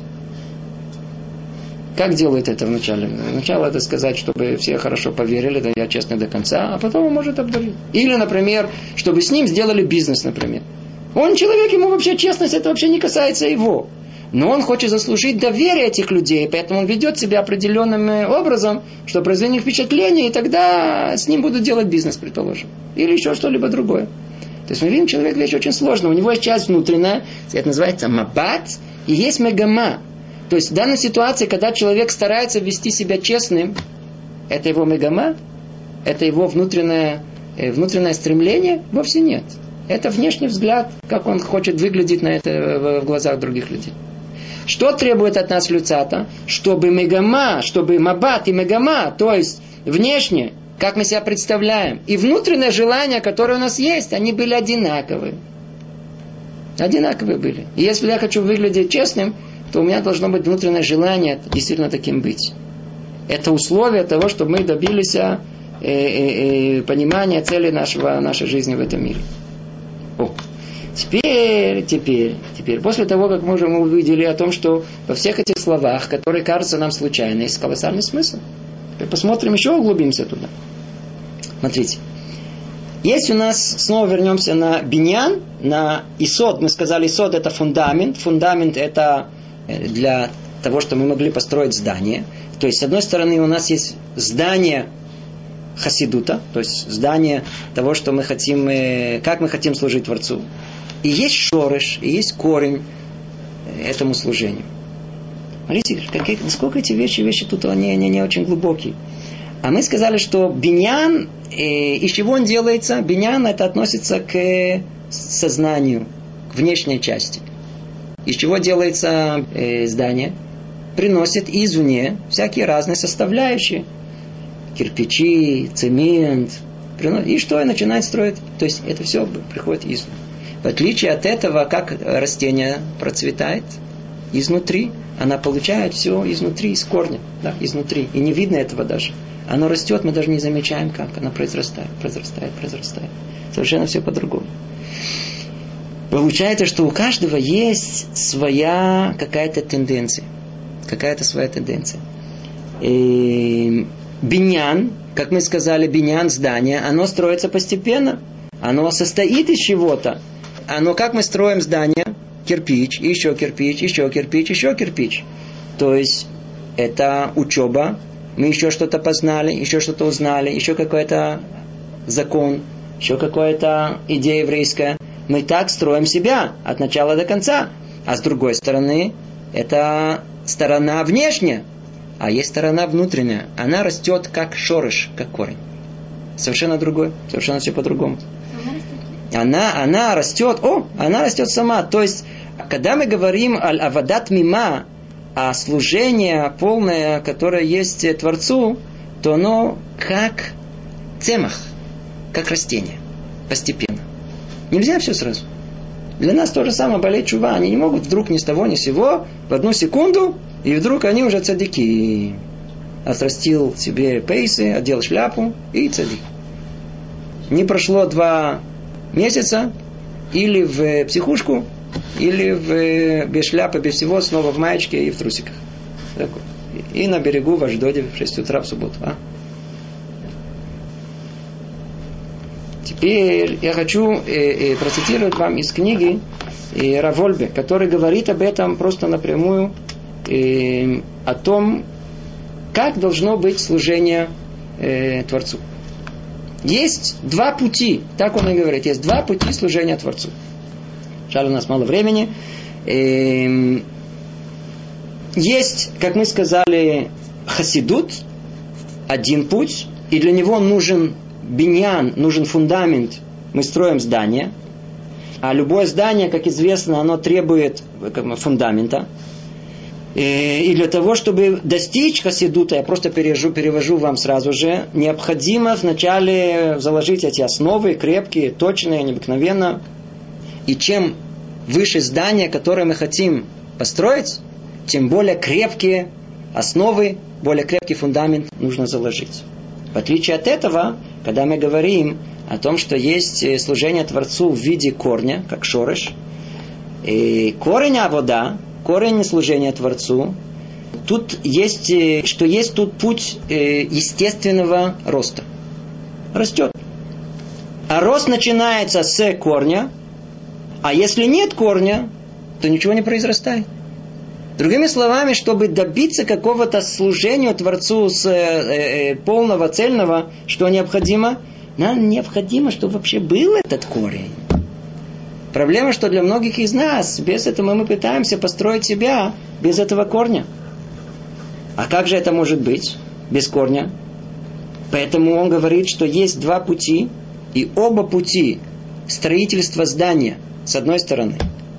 Как делает это вначале? Вначале это сказать, чтобы все хорошо поверили, да я честный до конца, а потом он может обдурить. Или, например, чтобы с ним сделали бизнес, например. Он человек, ему вообще честность, это вообще не касается его. Но он хочет заслужить доверие этих людей, поэтому он ведет себя определенным образом, чтобы произвести впечатление, и тогда с ним будут делать бизнес, предположим. Или еще что-либо другое. То есть мы видим, человек вещь очень сложная. У него есть часть внутренняя, это называется мабат, и есть мегама. То есть в данной ситуации, когда человек старается вести себя честным, это его мегама, это его внутреннее, внутреннее стремление, вовсе нет. Это внешний взгляд, как он хочет выглядеть на это в глазах других людей. Что требует от нас Люцата? Чтобы мегама, чтобы мабат и мегама, то есть внешне, как мы себя представляем, и внутреннее желание, которое у нас есть, они были одинаковые. Одинаковые были. И если я хочу выглядеть честным, то у меня должно быть внутреннее желание действительно таким быть. Это условие того, чтобы мы добились э, э, э, понимания цели нашего, нашей жизни в этом мире. О. Теперь, теперь, теперь, после того, как мы уже увидели о том, что во всех этих словах, которые кажутся нам случайно, есть колоссальный смысл. Теперь посмотрим, еще углубимся туда. Смотрите. Есть у нас, снова вернемся на биньян, на исод. Мы сказали, исод это фундамент. Фундамент это для того, чтобы мы могли построить здание. То есть, с одной стороны, у нас есть здание хасидута, то есть здание того, что мы хотим, как мы хотим служить Творцу. И есть шореш, и есть корень этому служению. Смотрите, какие, насколько эти вещи, вещи тут они, они не очень глубокие. А мы сказали, что биньян, э, из чего он делается? Биньян это относится к сознанию, к внешней части. Из чего делается э, здание? Приносит извне всякие разные составляющие. Кирпичи, цемент. Приносит, и что? И начинает строить. То есть это все приходит извне. В отличие от этого, как растение процветает изнутри, она получает все изнутри, из корня, да, изнутри. И не видно этого даже. Оно растет, мы даже не замечаем, как. Она произрастает, произрастает, произрастает. Совершенно все по-другому. Получается, что у каждого есть своя какая-то тенденция. Какая-то своя тенденция. И биньян, как мы сказали, биньян, здание, оно строится постепенно. Оно состоит из чего-то. Оно, как мы строим здание? Кирпич, еще кирпич, еще кирпич, еще кирпич. То есть, это учеба. Мы еще что-то познали, еще что-то узнали, еще какой-то закон, еще какая-то идея еврейская. Мы так строим себя от начала до конца. А с другой стороны, это сторона внешняя, а есть сторона внутренняя. Она растет как шорыш, как корень. Совершенно другой, совершенно все по-другому. Она, она растет, о, она растет сама. То есть, когда мы говорим о авадат мима, о служении полное, которое есть Творцу, то оно как цемах, как растение, постепенно. Нельзя все сразу. Для нас то же самое болеть чува. Они не могут вдруг ни с того ни с сего, в одну секунду, и вдруг они уже цадики. Отрастил себе пейсы, одел шляпу и цадик. Не прошло два месяца, или в психушку, или в, без шляпы, без всего, снова в маечке и в трусиках. И на берегу в Ашдоде в шесть утра в субботу. А? Теперь я хочу э, э, процитировать вам из книги э, Рав Вольбе, который говорит об этом просто напрямую, э, о том, как должно быть служение э, Творцу. Есть два пути, так он и говорит, есть два пути служения Творцу. Жаль, у нас мало времени. Э, есть, как мы сказали, хасидут, один путь, и для него нужен биньян, нужен фундамент, мы строим здание, а любое здание, как известно, оно требует фундамента. И для того, чтобы достичь хасидута, я просто перевожу, перевожу вам сразу же, необходимо вначале заложить эти основы, крепкие, точные, необыкновенно. И чем выше здание, которое мы хотим построить, тем более крепкие основы, более крепкий фундамент нужно заложить. В отличие от этого, когда мы говорим о том, что есть служение Творцу в виде корня, как шорыш, и корень авода, корень служения Творцу, тут есть, что есть тут путь естественного роста. Растет. А рост начинается с корня, а если нет корня, то ничего не произрастает. Другими словами, чтобы добиться какого-то служения Творцу с э, э, полного, цельного, что необходимо? Нам необходимо, чтобы вообще был этот корень. Проблема, что для многих из нас, без этого мы пытаемся построить себя без этого корня. А как же это может быть без корня? Поэтому он говорит, что есть два пути, и оба пути строительства здания, с одной стороны,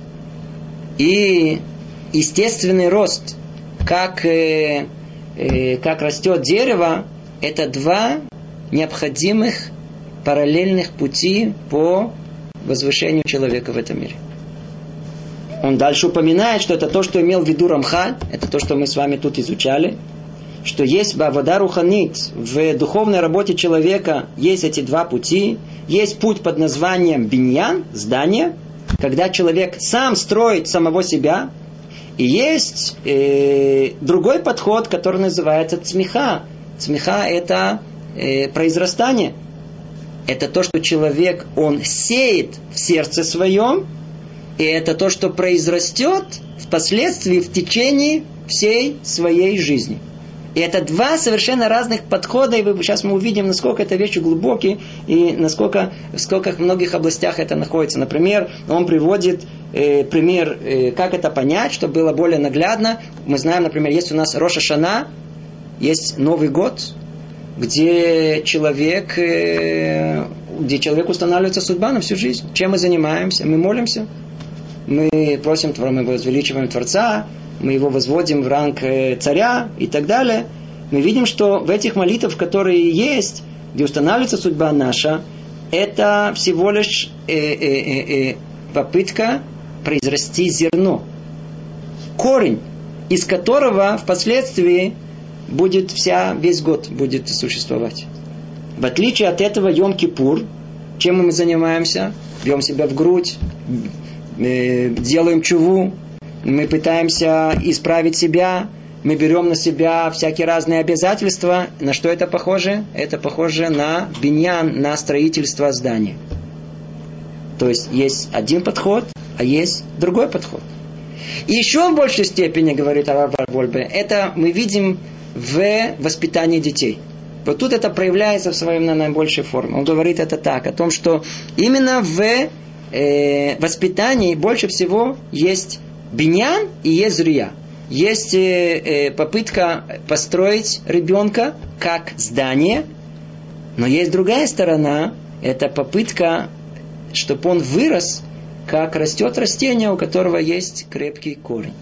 и естественный рост, как, э, э, как растет дерево, это два необходимых параллельных пути по возвышению человека в этом мире. Он дальше упоминает, что это то, что имел в виду Рамхаль, это то, что мы с вами тут изучали, что есть бавода руханит, в духовной работе человека есть эти два пути. Есть путь под названием биньян, здание, когда человек сам строит самого себя. И есть э, другой подход, который называется цмиха. Цмиха – это э, произрастание. Это то, что человек, он сеет в сердце своем, и это то, что произрастет впоследствии в течение всей своей жизни. И это два совершенно разных подхода, и вы, сейчас мы увидим, насколько это вещи глубокие, и насколько в скольких многих областях это находится. Например, он приводит э, пример, э, как это понять, чтобы было более наглядно. Мы знаем, например, есть у нас Рош ха-Шана, есть Новый год, где человек, э, где человек устанавливается судьба на всю жизнь. Чем мы занимаемся? Мы молимся, мы просим, мы возвеличиваем Творца, мы его возводим в ранг царя и так далее. Мы видим, что в этих молитвах, которые есть, где устанавливается судьба наша, это всего лишь э, э, э, э, попытка произрасти зерно. Корень, из которого впоследствии будет вся, весь год будет существовать. В отличие от этого Йом-Кипур, чем мы занимаемся? Бьем себя в грудь, мы делаем чуву, мы пытаемся исправить себя, мы берем на себя всякие разные обязательства. На что это похоже? Это похоже на биньян, на строительство здания. То есть есть один подход, а есть другой подход. И еще в большей степени, говорит Рав Вольбе, это мы видим в воспитании детей. Вот тут это проявляется в своей наибольшей форме. Он говорит это так, о том, что именно в э, воспитании больше всего есть биньян и есть зрия. Есть э, э, попытка построить ребенка как здание, но есть другая сторона, это попытка, чтобы он вырос, как растет растение, у которого есть крепкий корень.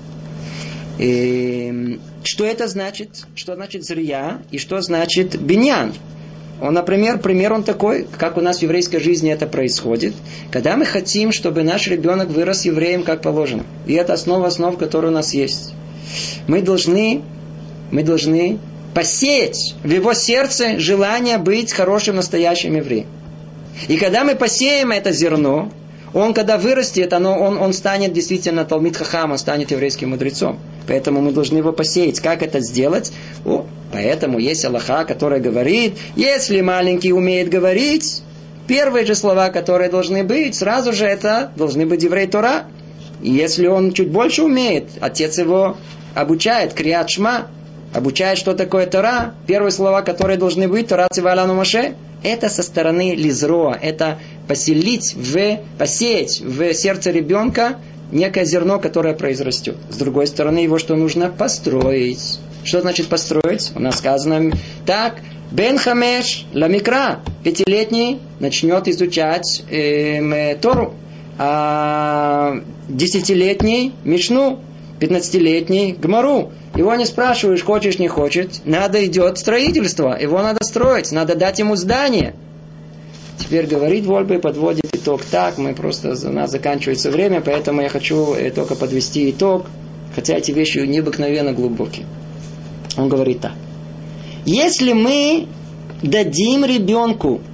И что это значит? Что значит зрия и что значит биньян? Он, например, пример он такой, как у нас в еврейской жизни это происходит, когда мы хотим, чтобы наш ребенок вырос евреем как положено. И это основа основ, которая у нас есть. Мы должны, мы должны посеять в его сердце желание быть хорошим настоящим евреем. И когда мы посеем это зерно, он, когда вырастет, оно, он, он станет действительно Талмид Хахам, он станет еврейским мудрецом. Поэтому мы должны его посеять. Как это сделать? О, поэтому есть алаха, которая говорит, если маленький умеет говорить, первые же слова, которые должны быть, сразу же это должны быть еврей Тора. И если он чуть больше умеет, отец его обучает, криат шма, обучает, что такое Тора. Первые слова, которые должны быть, Тора цивалану Моше. Это со стороны лизроа, это поселить, в, посеять в сердце ребенка некое зерно, которое произрастет. С другой стороны, его что нужно? Построить. Что значит построить? У нас сказано так, бен хамеш ламикра, пятилетний начнет изучать э, Тору, а десятилетний мишну, пятнадцатилетний гмару. Его не спрашиваешь, хочешь, не хочешь. Надо идет строительство. Его надо строить. Надо дать ему здание. Теперь говорит Вольбе, подводит итог так. Мы просто, у нас заканчивается время, поэтому я хочу только подвести итог. Хотя эти вещи необыкновенно глубокие. Он говорит так. Если мы дадим ребенку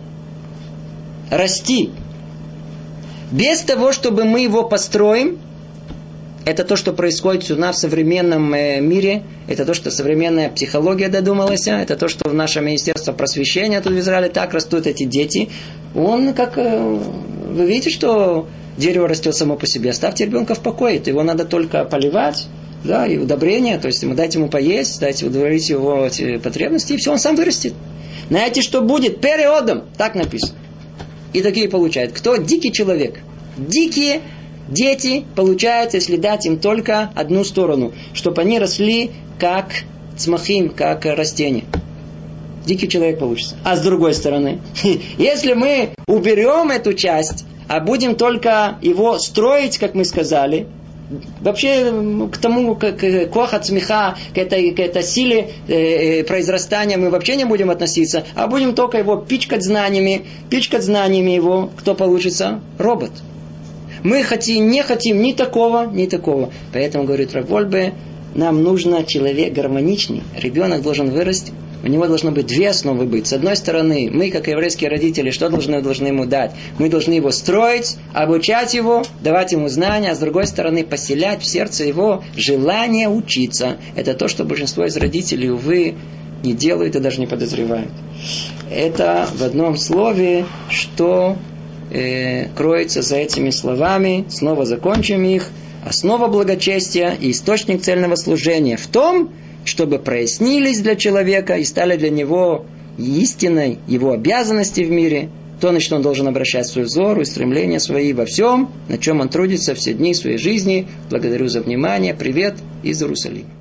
расти без того, чтобы мы его построим, это то, что происходит у нас в современном мире. Это то, что современная психология додумалась. Это то, что в нашем Министерстве просвещения тут в Израиле так растут эти дети. Он как... Вы видите, что дерево растет само по себе. Оставьте ребенка в покое. Его надо только поливать. Да, и удобрения. То есть ему дайте ему поесть, дайте удовлетворить его эти потребности. И все, он сам вырастет. Знаете, что будет? Периодом. Так написано. И такие получают. Кто? Дикий человек. Дикие дети получают, если дать им только одну сторону, чтобы они росли как цмахим, как растения. Дикий человек получится. А с другой стороны, если мы уберем эту часть, а будем только его строить, как мы сказали, вообще к тому, к коха цмиха, к этой, к этой силе э, произрастания мы вообще не будем относиться, а будем только его пичкать знаниями, пичкать знаниями его, кто получится? Робот. Мы хотим, не хотим ни такого, ни такого. Поэтому, говорит Рав Вольбе, нам нужно человек гармоничный. Ребенок должен вырасти. У него должно быть две основы быть. С одной стороны, мы, как еврейские родители, что должны, должны ему дать? Мы должны его строить, обучать его, давать ему знания. А с другой стороны, поселять в сердце его желание учиться. Это то, что большинство из родителей, увы, не делают и даже не подозревают. Это в одном слове, что... кроется за этими словами, снова закончим их, основа благочестия и источник цельного служения в том, чтобы прояснились для человека и стали для него истиной его обязанности в мире, то, на что он должен обращать свой взор и стремления свои во всем, на чем он трудится все дни своей жизни. Благодарю за внимание. Привет из Иерусалима.